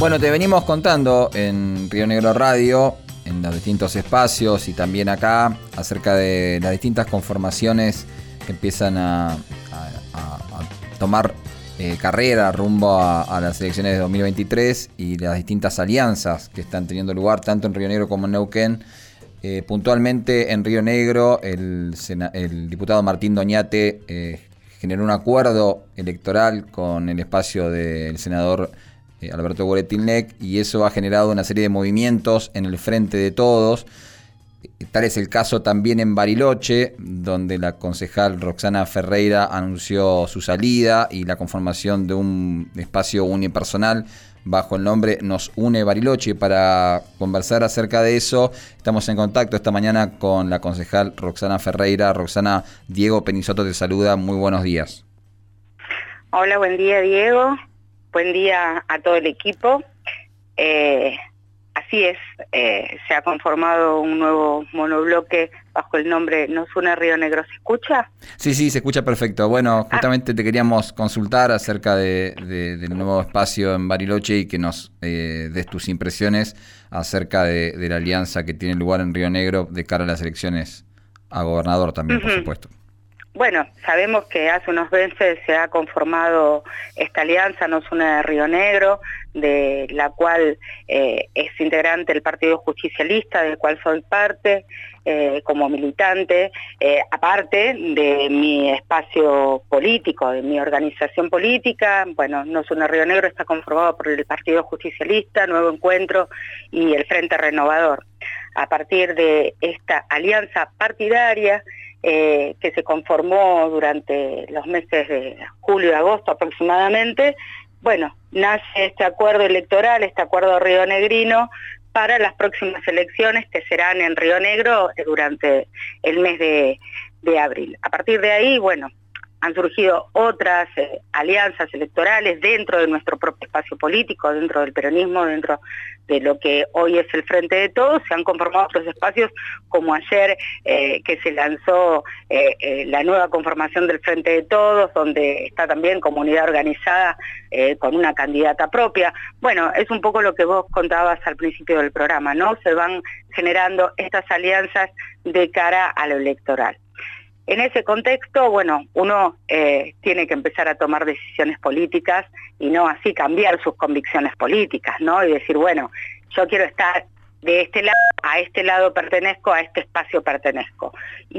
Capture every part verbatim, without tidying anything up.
Bueno, te venimos contando en Río Negro Radio, en los distintos espacios y también acá, acerca de las distintas conformaciones que empiezan a, a, a, a tomar eh, carrera rumbo a, a las elecciones de dos mil veintitrés y las distintas alianzas que están teniendo lugar tanto en Río Negro como en Neuquén. Eh, puntualmente en Río Negro, el, el diputado Martín Doñate eh, generó un acuerdo electoral con el espacio del senador eh, Alberto Guaretilnec, y eso ha generado una serie de movimientos en el Frente de Todos. Tal es el caso también en Bariloche, donde la concejal Roxana Ferreira anunció su salida y la conformación de un espacio unipersonal bajo el nombre Nos Une Bariloche. Para conversar acerca de eso, estamos en contacto esta mañana con la concejal Roxana Ferreira. Roxana, Diego Penisoto te saluda, muy buenos días. Hola, buen día Diego, buen día a todo el equipo. Eh, así es, eh, se ha conformado un nuevo monobloque bajo el nombre Nos Une Río Negro. ¿Se escucha? Sí, sí, se escucha perfecto. Bueno, justamente ah. te queríamos consultar acerca de, de, del nuevo espacio en Bariloche y que nos eh, des tus impresiones acerca de, de la alianza que tiene lugar en Río Negro de cara a las elecciones a gobernador también, uh-huh. por supuesto. Bueno, sabemos que hace unos meses se ha conformado esta alianza Nos Une Río Negro, de la cual eh, es integrante el Partido Justicialista, del cual soy parte eh, como militante, eh, aparte de mi espacio político, de mi organización política. Bueno, Nos Une Río Negro está conformado por el Partido Justicialista, Nuevo Encuentro y el Frente Renovador. A partir de esta alianza partidaria, Eh, que se conformó durante los meses de julio y agosto aproximadamente, bueno, nace este acuerdo electoral, este acuerdo rionegrino para las próximas elecciones que serán en Río Negro durante el mes de, de abril. A partir de ahí, bueno, han surgido otras eh, alianzas electorales dentro de nuestro propio espacio político, dentro del peronismo, dentro de lo que hoy es el Frente de Todos. Se han conformado otros espacios, como ayer eh, que se lanzó eh, eh, la nueva conformación del Frente de Todos, donde está también comunidad organizada eh, con una candidata propia. Bueno, es un poco lo que vos contabas al principio del programa, ¿no? Se van generando estas alianzas de cara a lo electoral. En ese contexto, bueno, uno eh, tiene que empezar a tomar decisiones políticas y no así cambiar sus convicciones políticas, ¿no? Y decir, bueno, yo quiero estar de este lado, a este lado pertenezco, a este espacio pertenezco.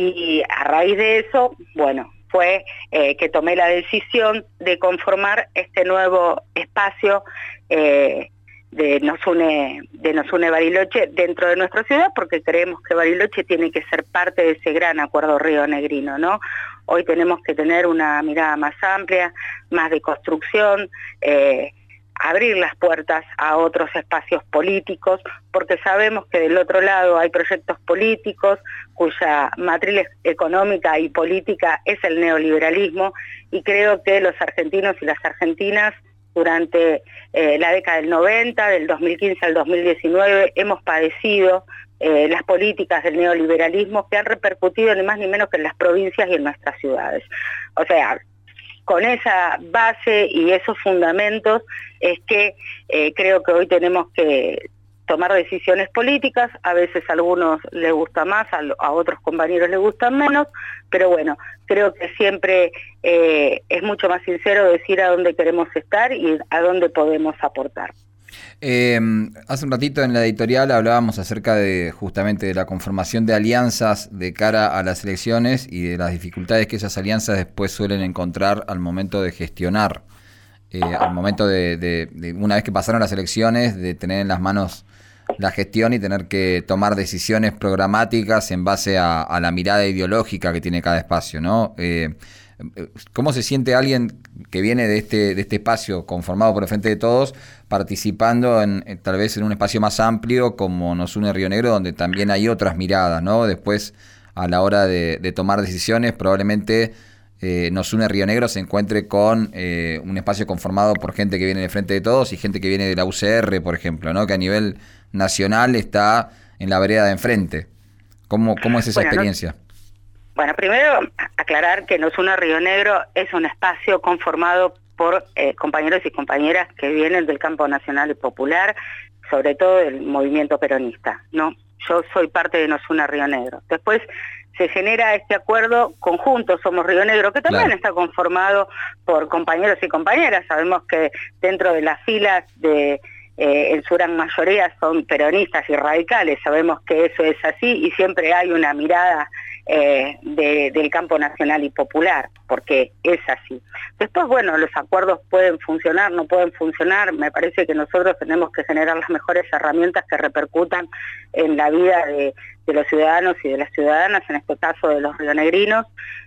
Y a raíz de eso, bueno, fue eh, que tomé la decisión de conformar este nuevo espacio eh, de Nos Une, de Nos Une Bariloche dentro de nuestra ciudad, porque creemos que Bariloche tiene que ser parte de ese gran acuerdo rionegrino, ¿no? Hoy tenemos que tener una mirada más amplia, más de construcción, eh, abrir las puertas a otros espacios políticos, porque sabemos que del otro lado hay proyectos políticos cuya matriz económica y política es el neoliberalismo, y creo que los argentinos y las argentinas durante eh, la década del noventa, del dos mil quince al dos mil diecinueve, hemos padecido eh, las políticas del neoliberalismo que han repercutido ni más ni menos que en las provincias y en nuestras ciudades. O sea, con esa base y esos fundamentos es que eh, creo que hoy tenemos que tomar decisiones políticas. A veces a algunos les gusta más, a, a otros compañeros les gustan menos, pero bueno, creo que siempre eh, es mucho más sincero decir a dónde queremos estar y a dónde podemos aportar. Eh, hace un ratito en la editorial hablábamos acerca de justamente de la conformación de alianzas de cara a las elecciones y de las dificultades que esas alianzas después suelen encontrar al momento de gestionar, eh, al momento de, de, de, una vez que pasaron las elecciones, de tener en las manos la gestión y tener que tomar decisiones programáticas en base a, a la mirada ideológica que tiene cada espacio, ¿no? Eh, ¿Cómo se siente alguien que viene de este, de este espacio conformado por el Frente de Todos participando en, en tal vez en un espacio más amplio como Nos Une Río Negro, donde también hay otras miradas, ¿no? Después, a la hora de, de tomar decisiones, probablemente eh, Nos Une Río Negro se encuentre con eh, un espacio conformado por gente que viene del Frente de Todos y gente que viene de la U C R, por ejemplo, ¿no? Que a nivel nacional está en la vereda de enfrente. ¿Cómo, cómo es esa bueno, experiencia? No, bueno, primero aclarar que Nos Une Río Negro es un espacio conformado por por eh, compañeros y compañeras que vienen del campo nacional y popular, sobre todo del movimiento peronista, ¿no? Yo soy parte de Nos Une Río Negro. Después se genera este acuerdo conjunto, Somos Río Negro, que también claro. está conformado por compañeros y compañeras. Sabemos que dentro de las filas de eh, en su gran mayoría son peronistas y radicales, sabemos que eso es así y siempre hay una mirada eh, de, del campo nacional y popular, porque es así. Después, bueno, los acuerdos pueden funcionar, no pueden funcionar, me parece que nosotros tenemos que generar las mejores herramientas que repercutan en la vida de, de los ciudadanos y de las ciudadanas, en este caso de los rionegrinos,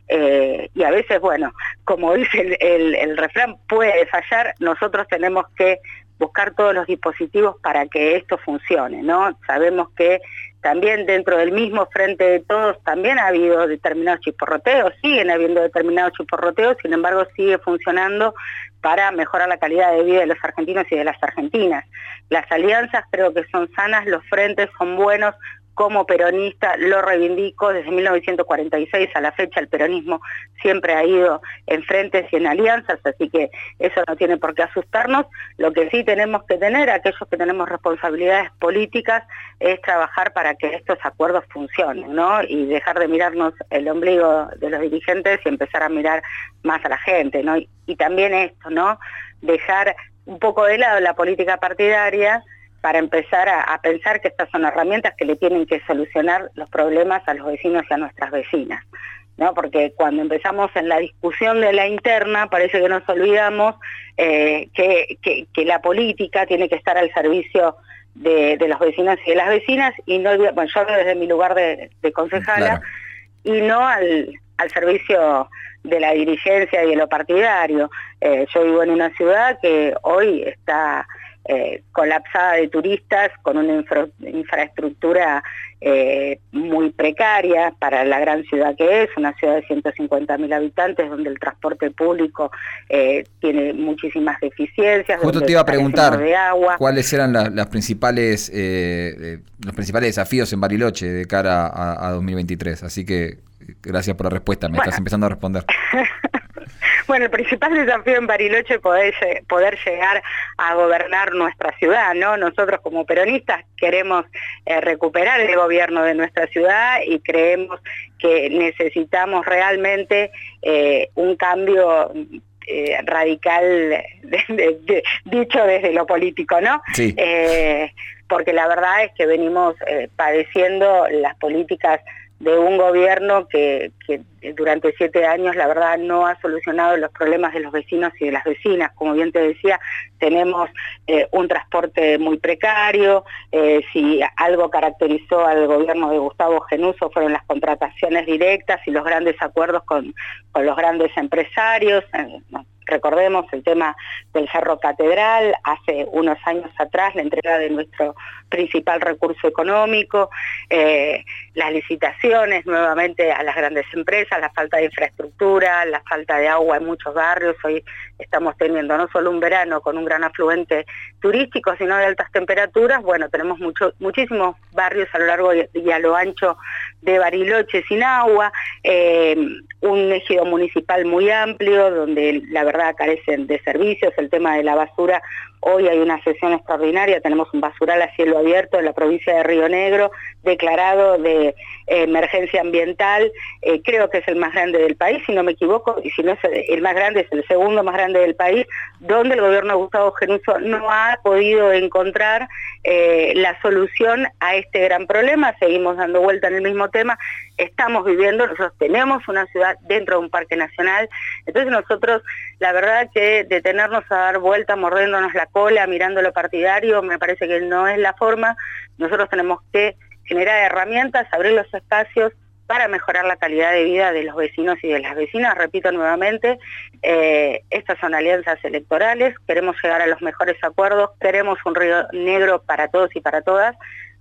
eh, y a veces, bueno, como dice el, el, el refrán, puede fallar, nosotros tenemos que buscar todos los dispositivos para que esto funcione, ¿no? Sabemos que también dentro del mismo Frente de Todos también ha habido determinados chisporroteos, siguen habiendo determinados chisporroteos, sin embargo sigue funcionando para mejorar la calidad de vida de los argentinos y de las argentinas. Las alianzas creo que son sanas, los frentes son buenos. Como peronista lo reivindico, desde mil novecientos cuarenta y seis a la fecha el peronismo siempre ha ido en frentes y en alianzas, así que eso no tiene por qué asustarnos. Lo que sí tenemos que tener, aquellos que tenemos responsabilidades políticas, es trabajar para que estos acuerdos funcionen, ¿no? Y dejar de mirarnos el ombligo de los dirigentes y empezar a mirar más a la gente, ¿no? Y, y también esto, ¿no? Dejar un poco de lado la política partidaria para empezar a, a pensar que estas son herramientas que le tienen que solucionar los problemas a los vecinos y a nuestras vecinas, ¿no? Porque cuando empezamos en la discusión de la interna, parece que nos olvidamos eh, que, que, que la política tiene que estar al servicio de, de los vecinos y de las vecinas, y no, bueno, yo hablo desde mi lugar de, de concejala, claro. y no al, al servicio de la dirigencia y de lo partidario. Eh, yo vivo en una ciudad que hoy está Eh, colapsada de turistas, con una infra, infraestructura eh, muy precaria para la gran ciudad que es, una ciudad de ciento cincuenta mil habitantes, donde el transporte público eh, tiene muchísimas deficiencias. Justo te iba a preguntar de agua. cuáles eran la, las principales, eh, los principales desafíos en Bariloche de cara a, a dos mil veintitrés, así que gracias por la respuesta, me bueno. estás empezando a responder. Bueno, el principal desafío en Bariloche es poder, poder llegar a gobernar nuestra ciudad, ¿no? Nosotros como peronistas queremos eh, recuperar el gobierno de nuestra ciudad y creemos que necesitamos realmente eh, un cambio eh, radical, de, de, de, dicho desde lo político, ¿no? Sí. Eh, porque la verdad es que venimos eh, padeciendo las políticas de un gobierno que, que durante siete años la verdad no ha solucionado los problemas de los vecinos y de las vecinas. Como bien te decía, tenemos eh, un transporte muy precario, eh, si algo caracterizó al gobierno de Gustavo Genuso fueron las contrataciones directas y los grandes acuerdos con, con los grandes empresarios. Eh, no. Recordemos el tema del Cerro Catedral, hace unos años atrás la entrega de nuestro principal recurso económico, eh, las licitaciones nuevamente a las grandes empresas, la falta de infraestructura, la falta de agua en muchos barrios. Hoy estamos teniendo no solo un verano con un gran afluente turístico, sino de altas temperaturas. Bueno, tenemos mucho, muchísimos barrios a lo largo y a lo ancho de Bariloche sin agua, eh, un ejido municipal muy amplio donde la verdad carecen de servicios, el tema de la basura. Hoy hay una sesión extraordinaria, tenemos un basural a cielo abierto en la provincia de Río Negro, declarado de eh, emergencia ambiental, eh, creo que es el más grande del país, si no me equivoco, y si no es el más grande, es el segundo más grande del país, donde el gobierno de Gustavo Genuso no ha podido encontrar eh, la solución a este gran problema. Seguimos dando vuelta en el mismo tema, estamos viviendo, nosotros tenemos una ciudad dentro de un parque nacional, entonces nosotros, la verdad que detenernos a dar vuelta, mordiéndonos la cola, mirando lo partidario, me parece que no es la forma. Nosotros tenemos que generar herramientas, abrir los espacios para mejorar la calidad de vida de los vecinos y de las vecinas. Repito nuevamente, eh, estas son alianzas electorales, queremos llegar a los mejores acuerdos, queremos un Río Negro para todos y para todas,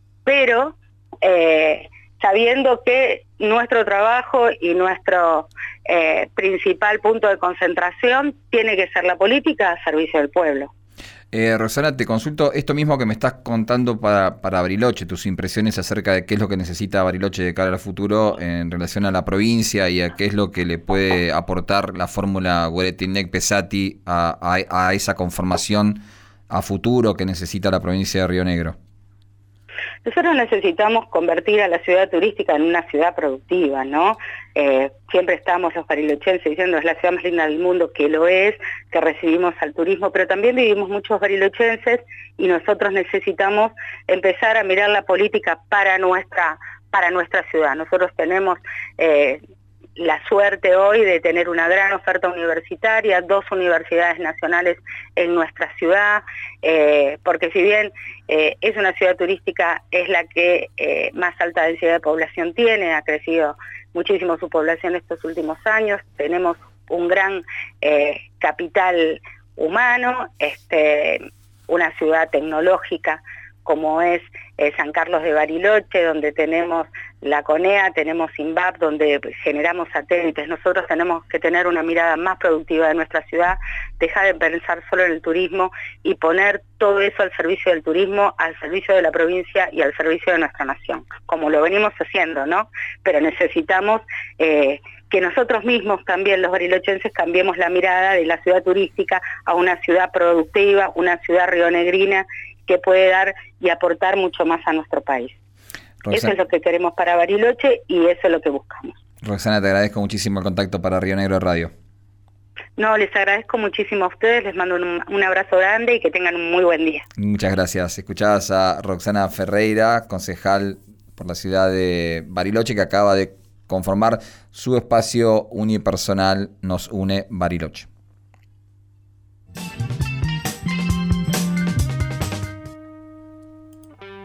pero eh, sabiendo que nuestro trabajo y nuestro eh, principal punto de concentración tiene que ser la política a servicio del pueblo. Eh, Roxana, te consulto esto mismo que me estás contando para, para Bariloche, tus impresiones acerca de qué es lo que necesita Bariloche de cara al futuro en relación a la provincia y a qué es lo que le puede aportar la fórmula Güeretilnec-Pesati a, a, a esa conformación a futuro que necesita la provincia de Río Negro. Nosotros necesitamos convertir a la ciudad turística en una ciudad productiva, ¿no? Eh, siempre estamos los barilochenses diciendo es la ciudad más linda del mundo, que lo es, que recibimos al turismo, pero también vivimos muchos barilochenses y nosotros necesitamos empezar a mirar la política para nuestra, para nuestra ciudad. Nosotros tenemos eh, la suerte hoy de tener una gran oferta universitaria, dos universidades nacionales en nuestra ciudad, eh, porque si bien eh, es una ciudad turística, es la que eh, más alta densidad de población tiene, ha crecido muchísimo su población estos últimos años, tenemos un gran eh, capital humano, este, una ciudad tecnológica como es eh, San Carlos de Bariloche, donde tenemos la CONEA, tenemos INVAP, donde generamos satélites. Nosotros tenemos que tener una mirada más productiva de nuestra ciudad, dejar de pensar solo en el turismo y poner todo eso al servicio del turismo, al servicio de la provincia y al servicio de nuestra nación, como lo venimos haciendo, ¿no? Pero necesitamos eh, que nosotros mismos también, los barilochenses, cambiemos la mirada de la ciudad turística a una ciudad productiva, una ciudad rionegrina, que puede dar y aportar mucho más a nuestro país. Roxana, eso es lo que queremos para Bariloche y eso es lo que buscamos. Roxana, te agradezco muchísimo el contacto para Río Negro Radio. No, les agradezco muchísimo a ustedes, les mando un, un abrazo grande y que tengan un muy buen día. Muchas gracias. Escuchabas a Roxana Ferreira, concejal por la ciudad de Bariloche, que acaba de conformar su espacio unipersonal Nos Une Bariloche.